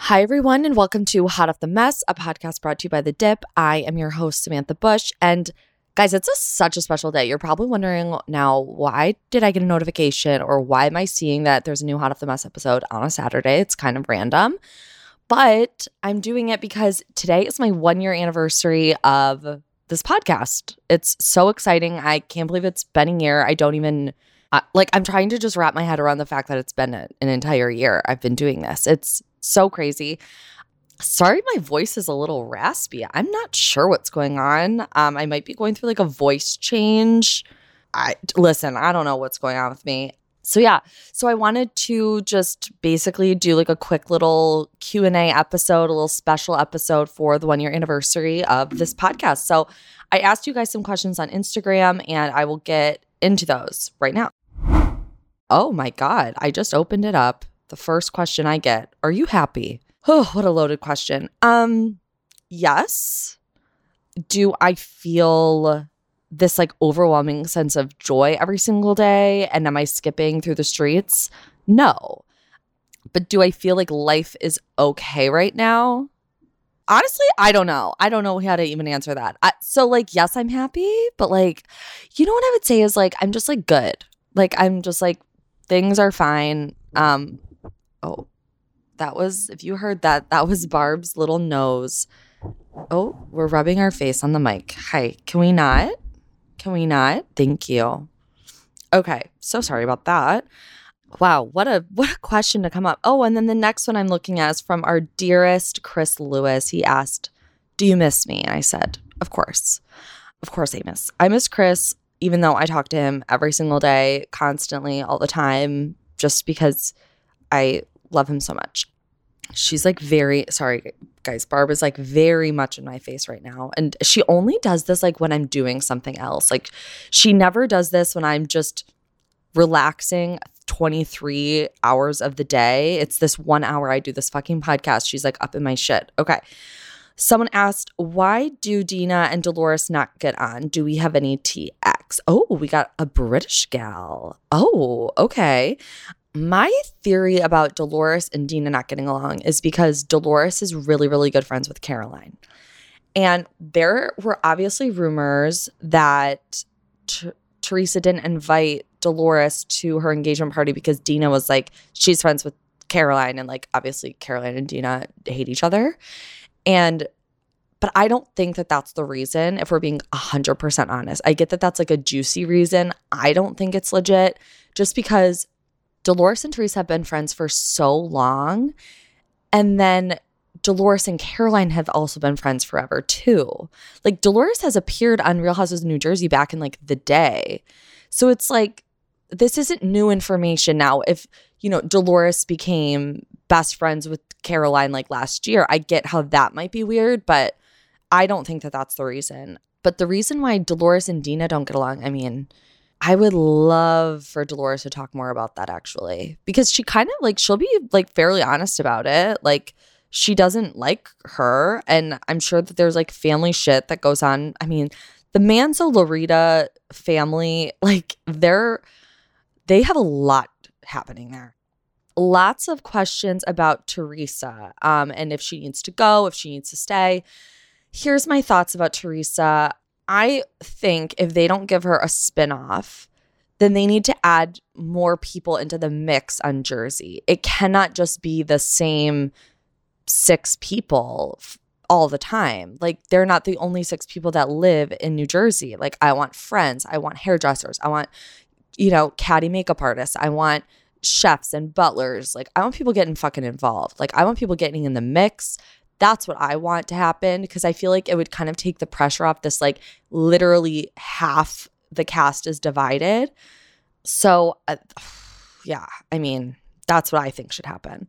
Hi, everyone, and welcome to Hot Off the Mess, a podcast brought to you by The Dip. I am your host, Samantha Bush. And guys, it's such a special day. You're probably wondering now, why did I get a notification or why am I seeing that there's a new Hot Off the Mess episode on a Saturday? It's kind of random. But I'm doing it because today is my 1-year anniversary of this podcast. It's so exciting. I can't believe it's been a year. I don't even... I'm trying to just wrap my head around the fact that it's been an entire year I've been doing this. It's so crazy. Sorry, my voice is a little raspy. I'm not sure what's going on. I might be going through like a voice change. I don't know what's going on with me. So I wanted to just basically do like a quick little Q&A episode, a little special episode for the 1-year anniversary of this podcast. So I asked you guys some questions on Instagram and I will get into those right now. Oh my God, I just opened it up. The first question I get, are you happy? Oh, what a loaded question. Yes. Do I feel this like overwhelming sense of joy every single day? And am I skipping through the streets? No. But do I feel like life is okay right now? Honestly, I don't know. I don't know how to even answer that. Yes, I'm happy, but like, you know what I would say is like, I'm just like good. Like, I'm just like, things are fine. If you heard that, that was Barb's little nose. Oh, we're rubbing our face on the mic. Hi, can we not? Thank you. Okay, so sorry about that. Wow, what a question to come up. Oh, and then the next one I'm looking at is from our dearest Chris Lewis. He asked, do you miss me? And I said, of course. Of course I miss Chris, even though I talk to him every single day, constantly, all the time, just because I love him so much. She's like sorry guys, Barb is like very much in my face right now. And she only does this like when I'm doing something else. Like she never does this when I'm just relaxing 23 hours of the day. It's this 1 hour I do this fucking podcast. She's like up in my shit. Okay. Someone asked, why do Dina and Dolores not get on? Do we have any TX? Oh, we got a British gal. Oh, okay. My theory about Dolores and Dina not getting along is because Dolores is really, really good friends with Caroline. And there were obviously rumors that Teresa didn't invite Dolores to her engagement party because Dina was like, she's friends with Caroline. And like, obviously Caroline and Dina hate each other. But I don't think that that's the reason, if we're being 100% honest. I get that that's like a juicy reason. I don't think it's legit, just because Dolores and Teresa have been friends for so long. And then Dolores and Caroline have also been friends forever too. Like Dolores has appeared on Real Houses of New Jersey back in like the day. So it's like, this isn't new information now. If, Dolores became best friends with Caroline like last year, I get how that might be weird, but I don't think that that's the reason. But the reason why Dolores and Dina don't get along, I mean, I would love for Dolores to talk more about that actually, because she kind of like, she'll be like fairly honest about it. Like she doesn't like her. And I'm sure that there's like family shit that goes on. I mean, the Manzo-Larita family, like they have a lot happening there. Lots of questions about Teresa and if she needs to go, if she needs to stay. Here's my thoughts about Teresa. I think if they don't give her a spinoff, then they need to add more people into the mix on Jersey. It cannot just be the same 6 people all the time. Like they're not the only 6 people that live in New Jersey. Like I want friends, I want hairdressers, I want, catty makeup artists, I want chefs and butlers. Like I want people getting fucking involved. Like I want people getting in the mix. That's what I want to happen, because I feel like it would kind of take the pressure off this, like literally half the cast is divided. So yeah, I mean, that's what I think should happen.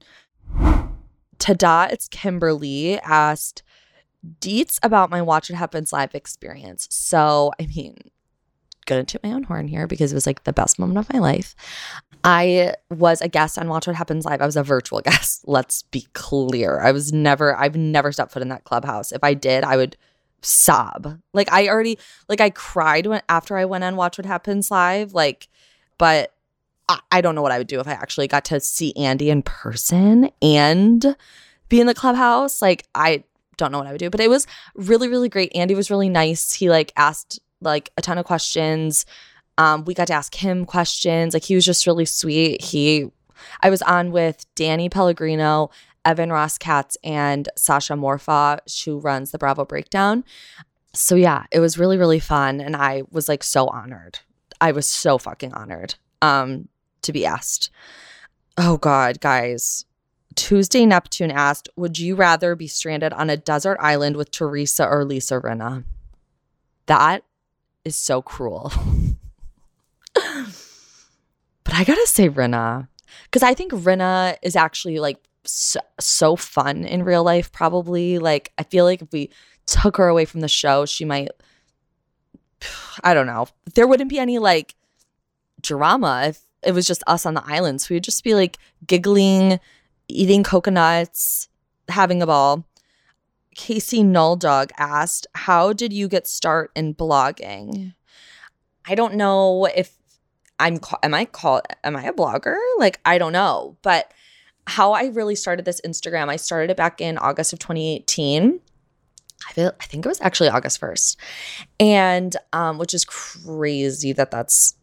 Tada, it's Kimberly, asked deets about my Watch What Happens Live experience. So, I mean, gonna toot my own horn here because it was like the best moment of my life. I was a guest on Watch What Happens Live. I was a virtual guest. Let's be clear. I've never stepped foot in that clubhouse. If I did, I would sob. I cried after I went on Watch What Happens Live. But I don't know what I would do if I actually got to see Andy in person and be in the clubhouse, like I don't know what I would do, but it was really, really great. Andy was really nice. He like asked like a ton of questions. We got to ask him questions. Like he was just really sweet. I was on with Danny Pellegrino, Evan Ross Katz, and Sasha Morfa, who runs the Bravo Breakdown. So yeah, it was really, really fun. And I was like so honored. I was so fucking honored to be asked. Oh God, guys. Tuesday Neptune asked, would you rather be stranded on a desert island with Teresa or Lisa Rinna? That is so cruel. But I gotta say Rinna, because I think Rinna is actually like so fun in real life, probably. Like I feel like if we took her away from the show, she might, I don't know. There wouldn't be any like drama if it was just us on the island. So we'd just be like giggling, eating coconuts, having a ball. Casey Nulldog asked, how did you get start in blogging? I don't know if am I a blogger? Like, I don't know. But how I really started this Instagram, I started it back in August of 2018. I think it was actually August 1st. And which is crazy that's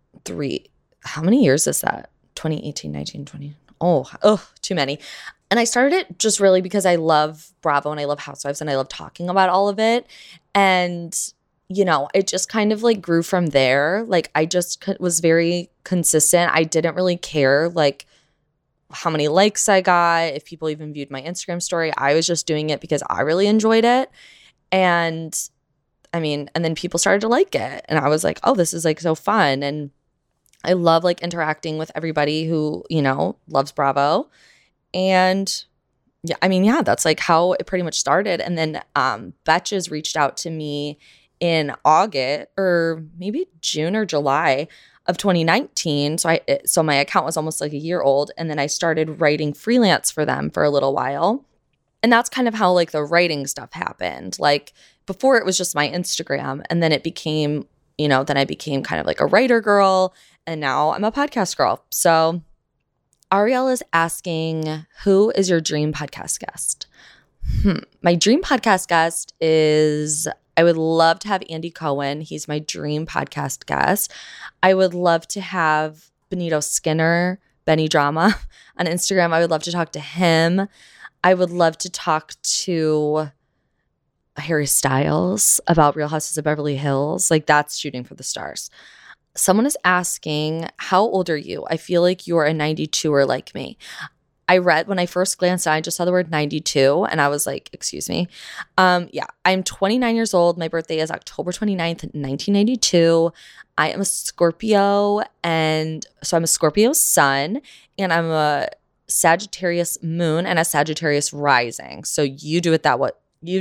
how many years is that? 2018, 19, 20. Oh, too many. And I started it just really because I love Bravo and I love Housewives and I love talking about all of it. And, you know, it just kind of like grew from there. Like I just was very consistent. I didn't really care like how many likes I got, if people even viewed my Instagram story. I was just doing it because I really enjoyed it. And I mean, and then people started to like it. And I was like, oh, this is like so fun. And I love like interacting with everybody who, you know, loves Bravo. And yeah, I mean, yeah, that's like how it pretty much started. And then Betches reached out to me in August or maybe June or July of 2019. So my account was almost like a year old. And then I started writing freelance for them for a little while. And that's kind of how like the writing stuff happened. Like before it was just my Instagram, and then it became, you know, then I became kind of like a writer girl, and now I'm a podcast girl. So Ariel is asking, who is your dream podcast guest? My dream podcast guest is, I would love to have Andy Cohen. He's my dream podcast guest. I would love to have Benito Skinner, Benny Drama, on Instagram. I would love to talk to him. I would love to talk to Harry Styles about Real Houses of Beverly Hills. Like that's shooting for the stars. Someone is asking, how old are you? I feel like you're a 92er like me. I read, when I first glanced at it, I just saw the word 92 and I was like, excuse me. Yeah, I'm 29 years old. My birthday is October 29th, 1992. I am a Scorpio, and so I'm a Scorpio sun, and I'm a Sagittarius moon and a Sagittarius rising. So you do with that what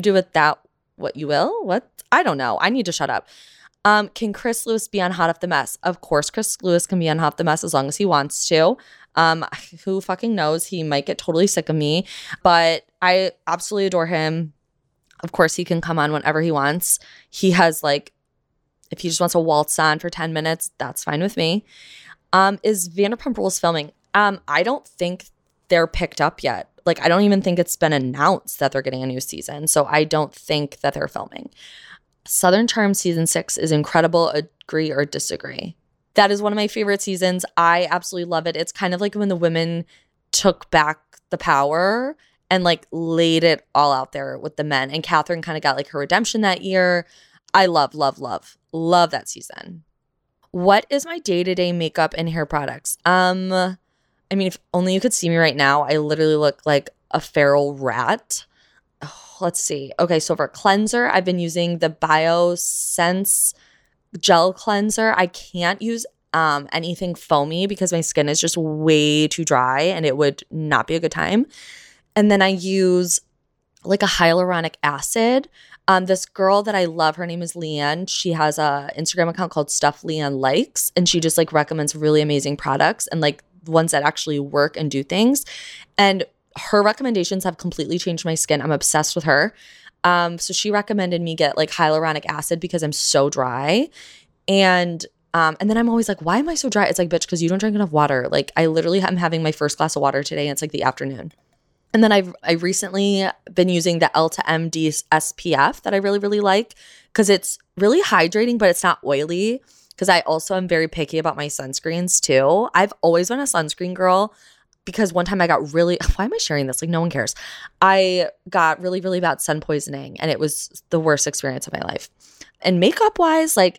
you will. What? I don't know. I need to shut up. Can Chris Lewis be on Hot Off the Mess? Of course, Chris Lewis can be on Hot Off the Mess as long as he wants to. Who fucking knows? He might get totally sick of me, but I absolutely adore him. Of course, he can come on whenever he wants. He has like, if he just wants to waltz on for 10 minutes, that's fine with me. Is Vanderpump Rules filming? I don't think they're picked up yet. Like, I don't even think it's been announced that they're getting a new season. So I don't think that they're filming. Southern Charm season 6 is incredible. Agree or disagree? That is one of my favorite seasons. I absolutely love it. It's kind of like when the women took back the power and like laid it all out there with the men. And Catherine kind of got like her redemption that year. I love that season. What is my day-to-day makeup and hair products? I mean, if only you could see me right now, I literally look like a feral rat. Oh, let's see. Okay, so for cleanser, I've been using the BioSense gel cleanser. I can't use anything foamy because my skin is just way too dry and it would not be a good time. And then I use like a hyaluronic acid. This girl that I love, her name is Leanne. She has a Instagram account called Stuff Leanne Likes, and she just like recommends really amazing products and like ones that actually work and do things. And her recommendations have completely changed my skin. I'm obsessed with her. So she recommended me get like hyaluronic acid because I'm so dry. And then I'm always like, why am I so dry? It's like, bitch, because you don't drink enough water. Like I literally am having my first glass of water today and it's like the afternoon. And then I've recently been using the Elta MD SPF that I really, really like because it's really hydrating, but it's not oily. Because I also am very picky about my sunscreens too. I've always been a sunscreen girl because one time I got really, why am I sharing this? Like no one cares. I got really, really bad sun poisoning and it was the worst experience of my life. And makeup wise, like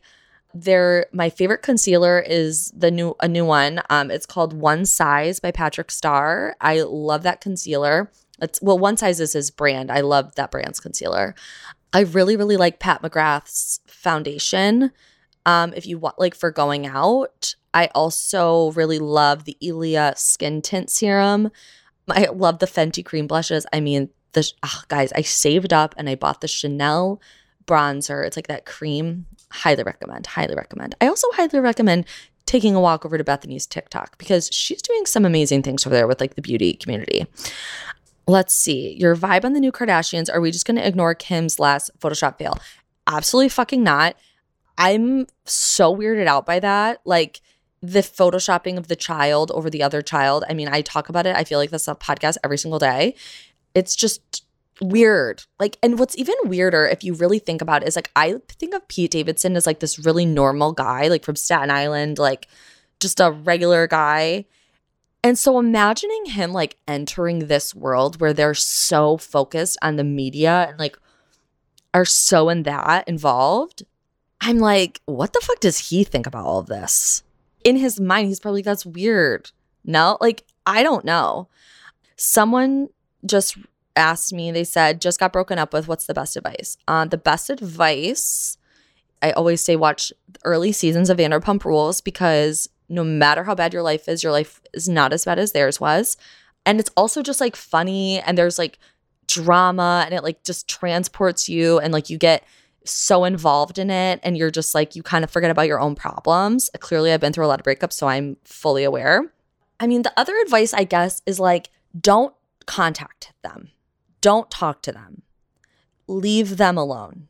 my favorite concealer is a new one. It's called One Size by Patrick Starr. I love that concealer. One Size is his brand. I love that brand's concealer. I really, really like Pat McGrath's foundation. If you want, like for going out, I also really love the Ilia Skin Tint Serum. I love the Fenty cream blushes. I mean, guys, I saved up and I bought the Chanel bronzer. It's like that cream. Highly recommend. Highly recommend. I also highly recommend taking a walk over to Bethany's TikTok because she's doing some amazing things over there with like the beauty community. Let's see. Your vibe on the new Kardashians. Are we just going to ignore Kim's last Photoshop fail? Absolutely fucking not. I'm so weirded out by that. Like the photoshopping of the child over the other child. I mean, I talk about it. I feel like that's a podcast every single day. It's just weird. Like, and what's even weirder if you really think about it is like, I think of Pete Davidson as like this really normal guy, like from Staten Island, like just a regular guy. And so imagining him like entering this world where they're so focused on the media and like are so involved. I'm like, what the fuck does he think about all of this? In his mind, he's probably like, that's weird. No, like, I don't know. Someone just asked me, they said, just got broken up with. What's the best advice? The best advice, I always say watch early seasons of Vanderpump Rules because no matter how bad your life is not as bad as theirs was. And it's also just like funny and there's like drama and it like just transports you and like you get so involved in it and you're just like, you kind of forget about your own problems. Clearly, I've been through a lot of breakups, so I'm fully aware. I mean, the other advice, I guess, is like, don't contact them. Don't talk to them. Leave them alone.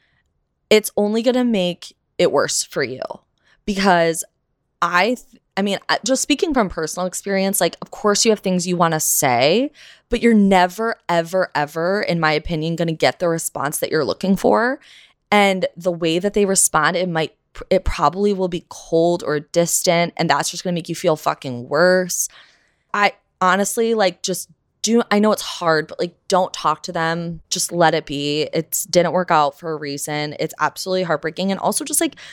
It's only going to make it worse for you because I mean, just speaking from personal experience, like, of course you have things you want to say, but you're never, ever, ever, in my opinion, going to get the response that you're looking for. And the way that they respond, it probably will be cold or distant, and that's just going to make you feel fucking worse. I honestly, like, I know it's hard, but like, don't talk to them. Just let it be. It didn't work out for a reason. It's absolutely heartbreaking. And also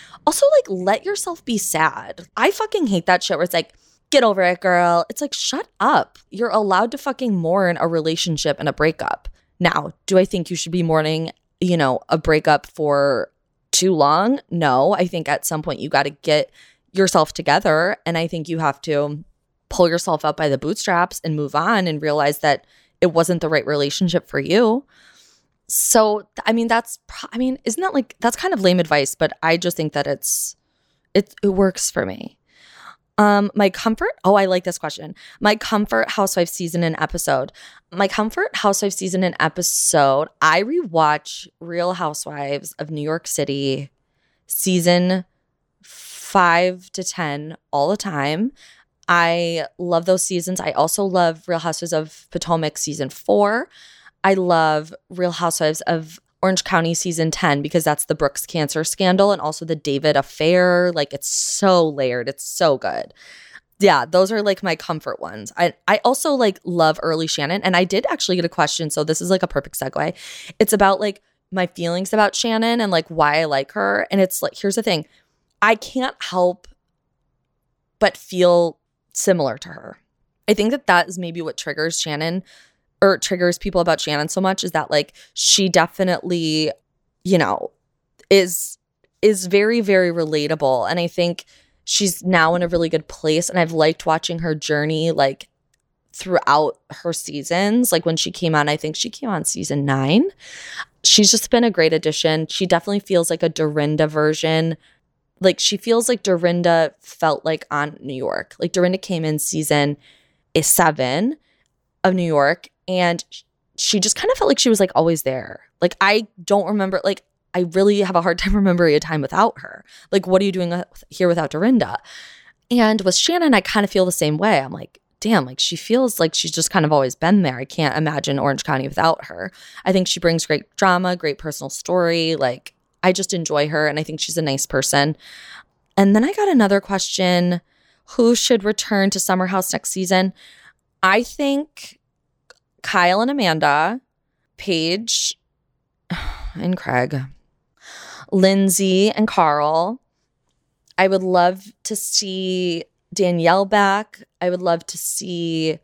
let yourself be sad. I fucking hate that shit where it's like, get over it, girl. It's like, shut up. You're allowed to fucking mourn a relationship and a breakup. Now, do I think you should be mourning, a breakup for too long? No, I think at some point you got to get yourself together. And I think you have to pull yourself up by the bootstraps and move on and realize that it wasn't the right relationship for you. So, I mean, isn't that like, that's kind of lame advice, but I just think that it works for me. My comfort, I like this question. My comfort housewife season and episode. My comfort housewife season and episode, I rewatch Real Housewives of New York City season 5 to 10 all the time. I love those seasons. I also love Real Housewives of Potomac season 4. I love Real Housewives of Orange County season 10 because that's the Brooks cancer scandal and also the David affair. Like, it's so layered. It's so good. Yeah, those are like my comfort ones. I also like love early Shannon. And I did actually get a question. So this is like a perfect segue. It's about like my feelings about Shannon and like why I like her. And it's like, here's the thing. I can't help but feel similar to her. I think that is maybe what triggers Shannon or triggers people about Shannon so much is that like she definitely, is very, very relatable. And I think she's now in a really good place. And I've liked watching her journey like throughout her seasons. Like when she came on, I think she came on season 9. She's just been a great addition. She definitely feels like a Dorinda version. Like she feels like Dorinda felt like on New York. Like Dorinda came in season 7 of New York and she just kind of felt like she was like always there. Like I don't remember, like I really have a hard time remembering a time without her. Like what are you doing here without Dorinda? And with Shannon, I kind of feel the same way. I'm like, damn, like she feels like she's just kind of always been there. I can't imagine Orange County without her. I think she brings great drama, great personal story. Like I just enjoy her and I think she's a nice person. And then I got another question. Who should return to Summer House next season? I think Kyle and Amanda, Paige and Craig, Lindsay and Carl. I would love to see Danielle back. I would love to see,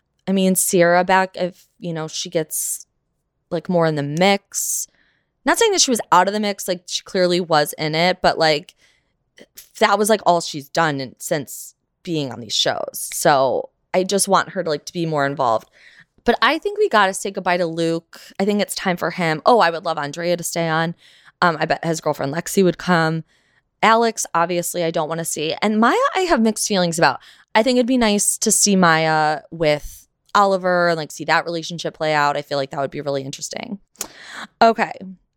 Sierra back if, she gets like more in the mix. Not saying that she was out of the mix, like she clearly was in it, but like that was like all she's done since being on these shows. So I just want her to be more involved. But I think we got to say goodbye to Luke. I think it's time for him. Oh, I would love Andrea to stay on. I bet his girlfriend Lexi would come. Alex, obviously, I don't want to see. And Maya, I have mixed feelings about. I think it'd be nice to see Maya with Oliver and see that relationship play out. I feel like that would be really interesting. Okay.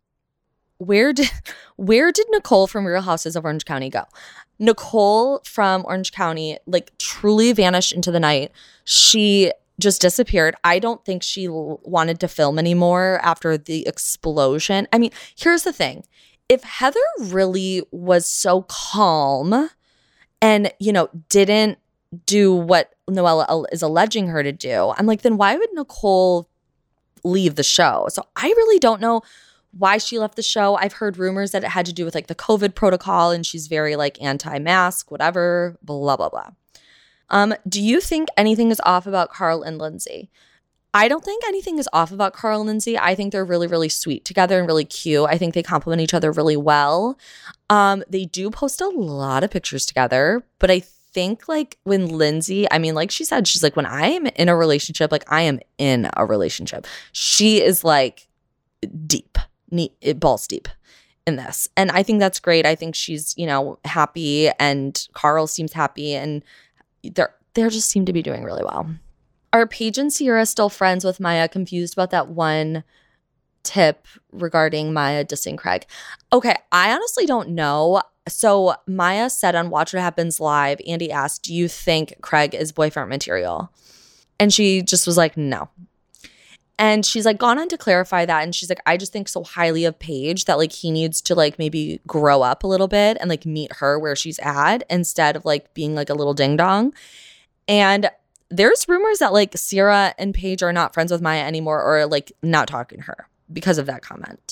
Where did Nicole from Real Houses of Orange County go? Nicole from Orange County truly vanished into the night. She just disappeared. I don't think she wanted to film anymore after the explosion. Here's the thing. If Heather really was so calm and, didn't do what Noella is alleging her to do, I'm like, then why would Nicole leave the show? So I really don't know why she left the show. I've heard rumors that it had to do with the COVID protocol and she's very anti-mask, whatever, blah, blah, blah. Do you think anything is off about Carl and Lindsay? I don't think anything is off about Carl and Lindsay. I think they're really, really sweet together and really cute. I think they complement each other really well. They do post a lot of pictures together, but I think when Lindsay, like she said, she's when I am in a relationship, I am in a relationship. She is deep, balls deep in this. And I think that's great. I think she's, happy and Carl seems happy and they just seem to be doing really well. Are Paige and Sierra still friends with Maya? Confused about that one tip regarding Maya dissing Craig. Okay, I honestly don't know. So Maya said on Watch What Happens Live, Andy asked, do you think Craig is boyfriend material? And she just was like, no. And she's gone on to clarify that. And she's like, I just think so highly of Paige that he needs to maybe grow up a little bit and meet her where she's at instead of being a little ding dong. And there's rumors that Sierra and Paige are not friends with Maya anymore or not talking to her because of that comment.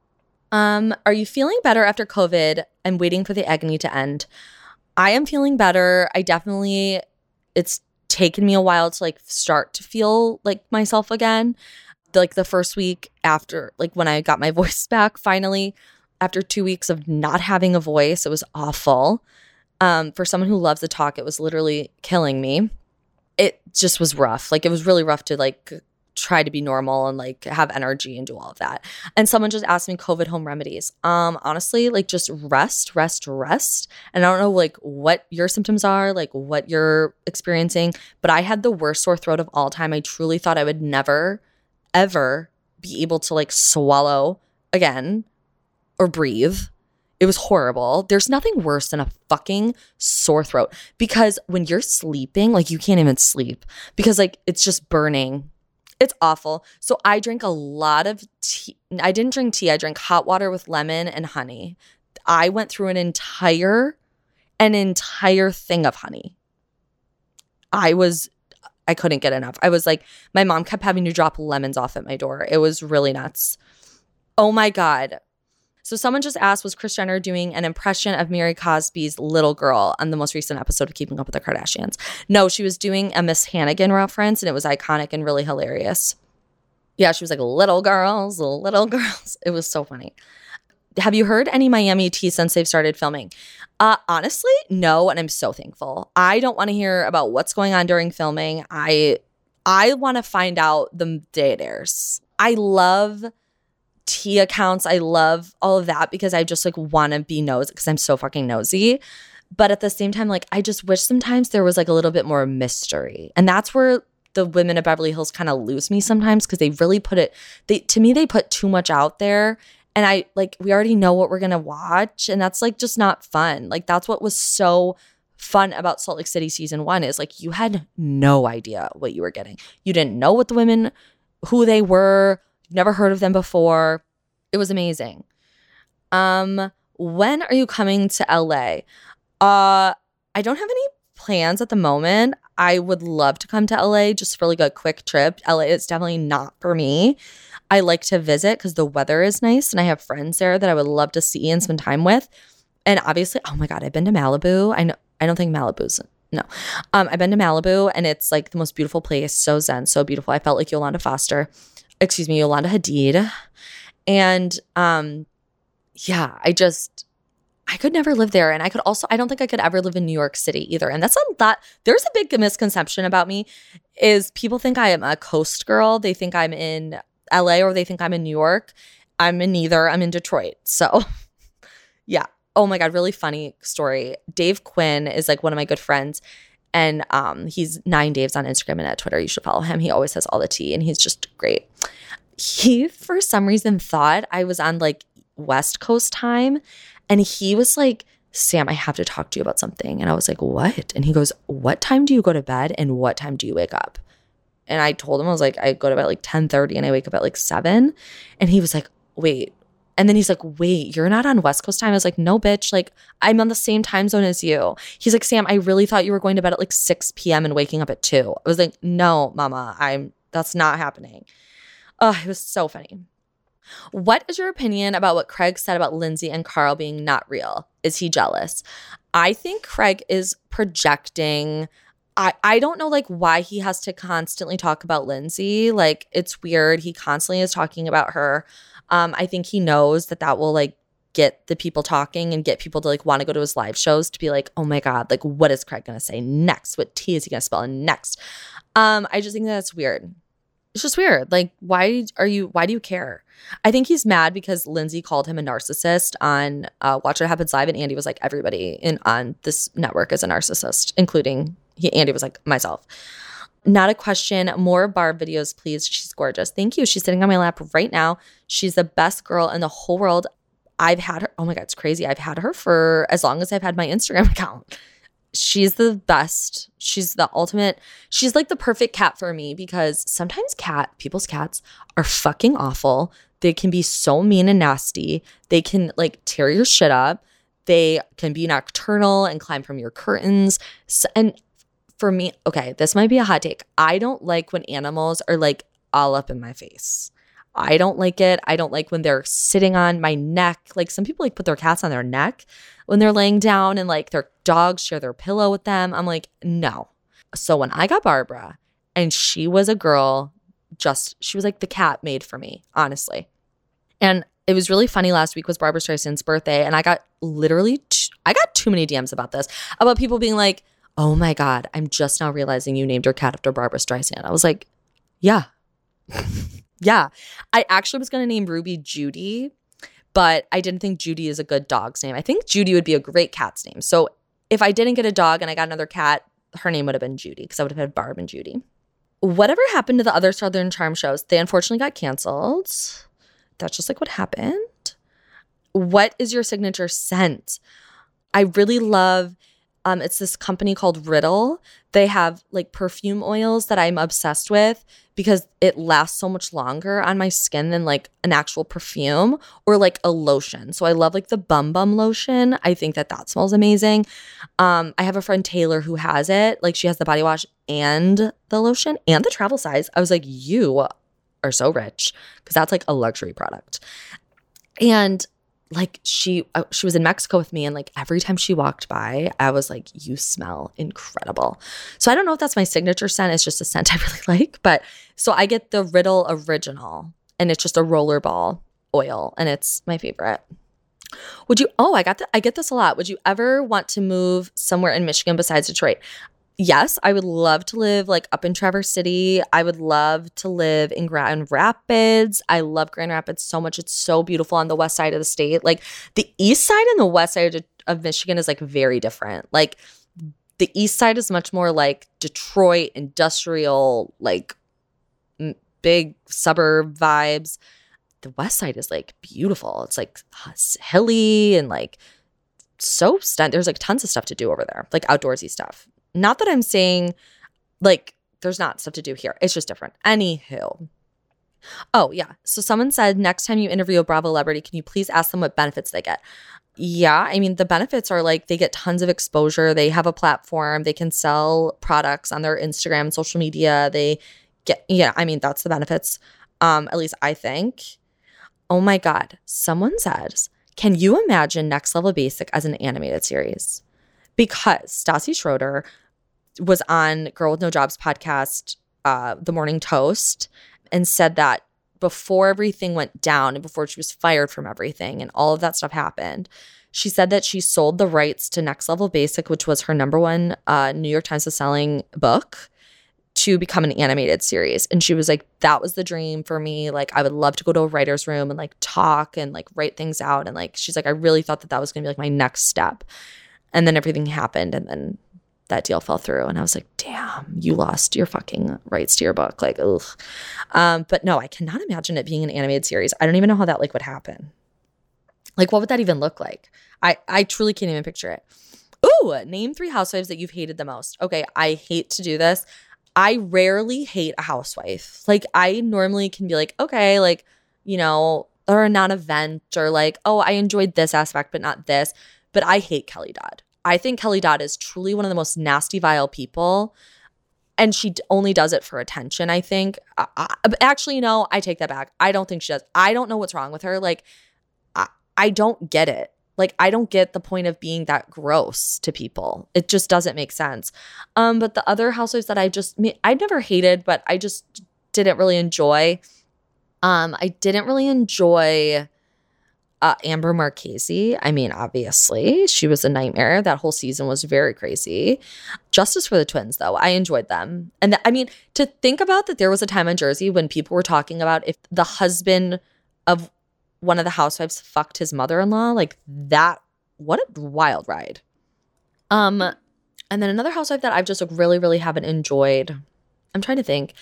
Are you feeling better after COVID? I'm waiting for the agony to end. I am feeling better. It's taken me a while to start to feel myself again. The first week after when I got my voice back finally after 2 weeks of not having a voice, it was awful. For someone who loves to talk, it was literally killing me. It just was rough. It was really rough to try to be normal and have energy and do all of that. And someone just asked me COVID home remedies. Honestly, just rest. And I don't know what your symptoms are, what you're experiencing, but I had the worst sore throat of all time. I truly thought I would never, ever be able to swallow again or breathe. It was horrible. There's nothing worse than a fucking sore throat because when you're sleeping, you can't even sleep because it's just burning. It's awful. So I drank a lot of tea. I didn't drink tea. I drank hot water with lemon and honey. I went through an entire thing of honey. I couldn't get enough. I was my mom kept having to drop lemons off at my door. It was really nuts. Oh my God. So someone just asked, was Kris Jenner doing an impression of Mary Cosby's little girl on the most recent episode of Keeping Up with the Kardashians? No, she was doing a Miss Hannigan reference, and it was iconic and really hilarious. Yeah, she was little girls, little girls. It was so funny. Have you heard any Miami tea since they've started filming? Honestly, no, and I'm so thankful. I don't want to hear about what's going on during filming. I want to find out the day it airs. I love tea accounts. I love all of that because I just want to be nosy because I'm so fucking nosy. But at the same time, I just wish sometimes there was a little bit more mystery. And that's where the women of Beverly Hills kind of lose me sometimes because they really to me, they put too much out there. And we already know what we're going to watch. And that's just not fun. That's what was so fun about Salt Lake City season 1 is like you had no idea what you were getting. You didn't know what the women, who they were. You've never heard of them before. It was amazing. When are you coming to LA? I don't have any plans at the moment. I would love to come to LA just for like a quick trip. LA is definitely not for me. I like to visit because the weather is nice and I have friends there that I would love to see and spend time with. And obviously, oh my God, I've been to Malibu. I don't think Malibu's, no. I've been to Malibu and it's like the most beautiful place. So zen, so beautiful. I felt like Yolanda Hadid. And yeah, I could never live there. And I don't think I could ever live in New York City either. And there's a big misconception about me is people think I am a coast girl. They think I'm in LA or they think I'm in New York. I'm in neither. I'm in Detroit. So yeah. Oh my God, really funny story. Dave Quinn is like one of my good friends. And he's 9Daves on Instagram and at Twitter. You should follow him. He always has all the tea and he's just great. He, for some reason, thought I was on like West Coast time. And he was like, Sam, I have to talk to you about something. And I was like, what? And he goes, what time do you go to bed and what time do you wake up? And I told him, I was like, I go to bed like 10:30 and I wake up at like 7. And he was like, wait. And then he's like, wait, you're not on West Coast time? I was like, no, bitch. Like, I'm on the same time zone as you. He's like, Sam, I really thought you were going to bed at like 6 p.m. and waking up at 2. I was like, no, mama, that's not happening. Oh, it was so funny. What is your opinion about what Craig said about Lindsay and Carl being not real? Is he jealous? I think Craig is projecting. I don't know like why he has to constantly talk about Lindsay. Like it's weird. He constantly is talking about her. I think he knows that will like get the people talking and get people to like want to go to his live shows to be like, oh my God, like what is Craig going to say next? What tea is he going to spell next? I just think that's weird. It's just weird. Like, why do you care? I think he's mad because Lindsay called him a narcissist on Watch What Happens Live. And Andy was like, everybody on this network is a narcissist, including Andy was like, myself. Not a question. More Barb videos, please. She's gorgeous. Thank you. She's sitting on my lap right now. She's the best girl in the whole world. I've had her. Oh my God, it's crazy. I've had her for as long as I've had my Instagram account. She's the best. She's the ultimate. She's like the perfect cat for me because sometimes people's cats are fucking awful. They can be so mean and nasty. They can like tear your shit up. They can be nocturnal and climb from your curtains. And for me, okay, this might be a hot take. I don't like when animals are like all up in my face. I don't like it. I don't like when they're sitting on my neck. Like some people like put their cats on their neck when they're laying down and like their dogs share their pillow with them. I'm like, no. So when I got Barbara and she was a girl, she was like the cat made for me, honestly. And it was really funny. Last week was Barbra Streisand's birthday and I got too many DMs about this, about people being like, oh my God, I'm just now realizing you named your cat after Barbra Streisand. I was like, yeah. Yeah. I actually was going to name Ruby Judy, but I didn't think Judy is a good dog's name. I think Judy would be a great cat's name. So if I didn't get a dog and I got another cat, her name would have been Judy because I would have had Barb and Judy. Whatever happened to the other Southern Charm shows? They unfortunately got canceled. That's just like what happened. What is your signature scent? I really love, it's this company called Riddle. They have like perfume oils that I'm obsessed with because it lasts so much longer on my skin than like an actual perfume or like a lotion. So I love like the Bum Bum lotion. I think that smells amazing. I have a friend Taylor who has it. Like she has the body wash and the lotion and the travel size. I was like, you are so rich because that's like a luxury product. And like she was in Mexico with me and like every time she walked by, I was like, you smell incredible. So I don't know if that's my signature scent. It's just a scent I really like. But so I get the Riddle Original and it's just a rollerball oil and it's my favorite. I get this a lot. Would you ever want to move somewhere in Michigan besides Detroit? Yes, I would love to live like up in Traverse City. I would love to live in Grand Rapids. I love Grand Rapids so much. It's so beautiful on the west side of the state. Like the east side and the west side of Michigan is like very different. Like the east side is much more like Detroit, industrial, like big suburb vibes. The west side is like beautiful. It's like hilly and like so there's like tons of stuff to do over there, like outdoorsy stuff. Not that I'm saying like there's not stuff to do here. It's just different. Anywho. Oh, yeah. So someone said, next time you interview a Bravo celebrity, can you please ask them what benefits they get? Yeah. I mean, the benefits are like they get tons of exposure. They have a platform. They can sell products on their Instagram, social media. They get, yeah, I mean, that's the benefits. At least I think. Oh my God. Someone says, can you imagine Next Level Basic as an animated series? Because Stassi Schroeder was on Girl with No Jobs podcast, The Morning Toast, and said that before everything went down and before she was fired from everything and all of that stuff happened, she said that she sold the rights to Next Level Basic, which was her number one New York Times bestselling book, to become an animated series. And she was like, that was the dream for me. Like, I would love to go to a writer's room and like talk and like write things out. And like, she's like, I really thought that that was going to be like my next step. And then everything happened. And then that deal fell through. And I was like, damn, you lost your fucking rights to your book. Like, ugh. But no, I cannot imagine it being an animated series. I don't even know how that like would happen. Like, what would that even look like? I truly can't even picture it. Ooh, name 3 housewives that you've hated the most. Okay, I hate to do this. I rarely hate a housewife. Like, I normally can be like, okay, like, you know, or a non-event, or like, oh, I enjoyed this aspect, but not this. But I hate Kelly Dodd. I think Kelly Dodd is truly one of the most nasty, vile people. And she only does it for attention, I think. Actually, no, I take that back. I don't think she does. I don't know what's wrong with her. Like, I don't get it. Like, I don't get the point of being that gross to people. It just doesn't make sense. But the other housewives that I've never hated, but I just didn't really enjoy. I didn't really enjoy Amber Marchese. I mean, obviously, she was a nightmare. That whole season was very crazy. Justice for the twins, though. I enjoyed them. And I mean, to think about that there was a time in Jersey when people were talking about if the husband of one of the housewives fucked his mother-in-law, like that, what a wild ride. And then another housewife that I've just like really, really haven't enjoyed. I'm trying to think.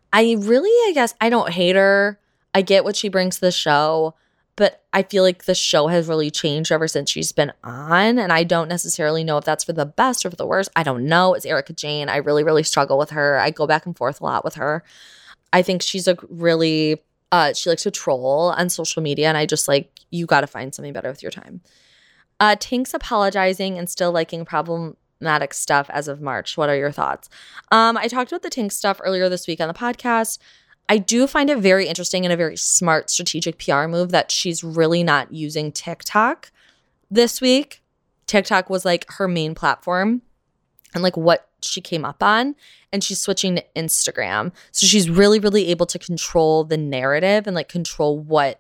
I guess I don't hate her. I get what she brings to the show, but I feel like the show has really changed ever since she's been on. And I don't necessarily know if that's for the best or for the worst. I don't know. It's Erika Jayne. I really, really struggle with her. I go back and forth a lot with her. I think she's a really, she likes to troll on social media. And I just like, you got to find something better with your time. Tink's apologizing and still liking problematic stuff as of March. What are your thoughts? I talked about the Tink stuff earlier this week on the podcast. I do find it very interesting and a very smart strategic PR move that she's really not using TikTok this week. TikTok was like her main platform and like what she came up on, and she's switching to Instagram. So she's really, really able to control the narrative and like control what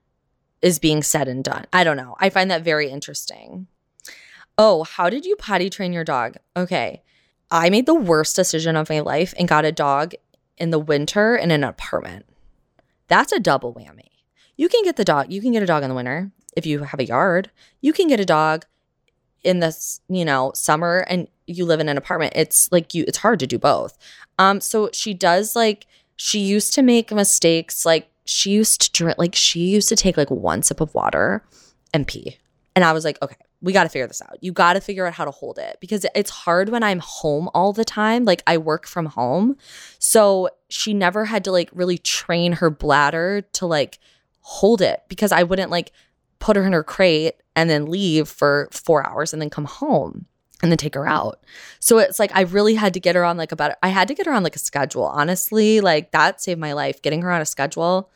is being said and done. I don't know. I find that very interesting. Oh, how did you potty train your dog? Okay. I made the worst decision of my life and got a dog in the winter in an apartment. That's a double whammy. You can get a dog in the winter if you have a yard. You can get a dog in the, summer and you live in an apartment. It's like it's hard to do both. So she does she used to make mistakes. Like she used to drink, she used to take one sip of water and pee. And I was like, okay, we got to figure this out. You got to figure out how to hold it because it's hard when I'm home all the time. Like I work from home. So she never had to really train her bladder to hold it because I wouldn't put her in her crate and then leave for 4 hours and then come home and then take her out. So it's I really had to get her on I had to get her on a schedule. Honestly, that saved my life, getting her on a schedule.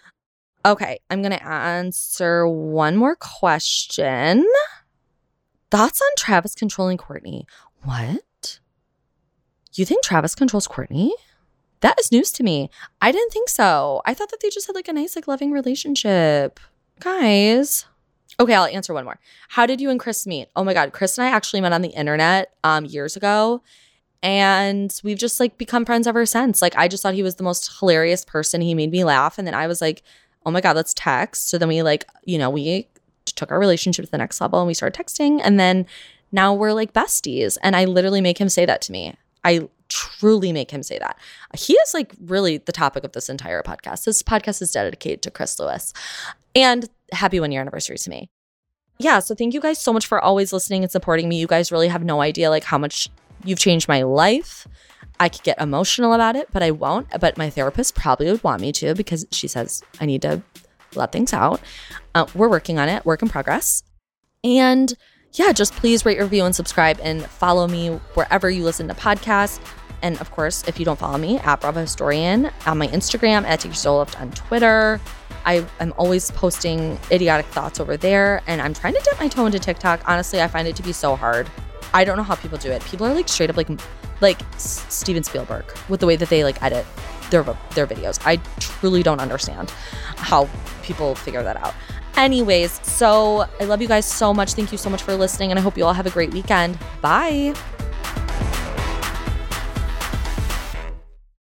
Okay, I'm going to answer one more question. Thoughts on Travis controlling Kourtney? What? You think Travis controls Kourtney? That is news to me. I didn't think so. I thought that they just had a nice loving relationship. Guys. Okay, I'll answer one more. How did you and Chris meet? Oh my God, Chris and I actually met on the internet years ago. And we've just become friends ever since. I just thought he was the most hilarious person. He made me laugh. And then I was like, oh my God, let's text. So then we we took our relationship to the next level and we started texting. And then now we're besties. And I literally make him say that to me. I truly make him say that. He is really the topic of this entire podcast. This podcast is dedicated to Chris Lewis. And happy 1 year anniversary to me. yeah, so thank you guys so much for always listening and supporting me. You guys really have no idea like how much you've changed my life. I could get emotional about it, but I won't. But my therapist probably would want me to because she says I need to let things out. We're working on it, work in progress. And yeah, just please rate, review, and subscribe and follow me wherever you listen to podcasts. And of course, if you don't follow me, at Bravo Historian on my Instagram, at Take Your Soul Lift on Twitter. I am always posting idiotic thoughts over there. And I'm trying to dip my toe into TikTok. Honestly, I find it to be so hard. I don't know how people do it. People are like straight up like Steven Spielberg with the way that they like edit their videos. I truly don't understand how people figure that out. Anyways, so I love you guys so much. Thank you so much for listening, and I hope you all have a great weekend. Bye.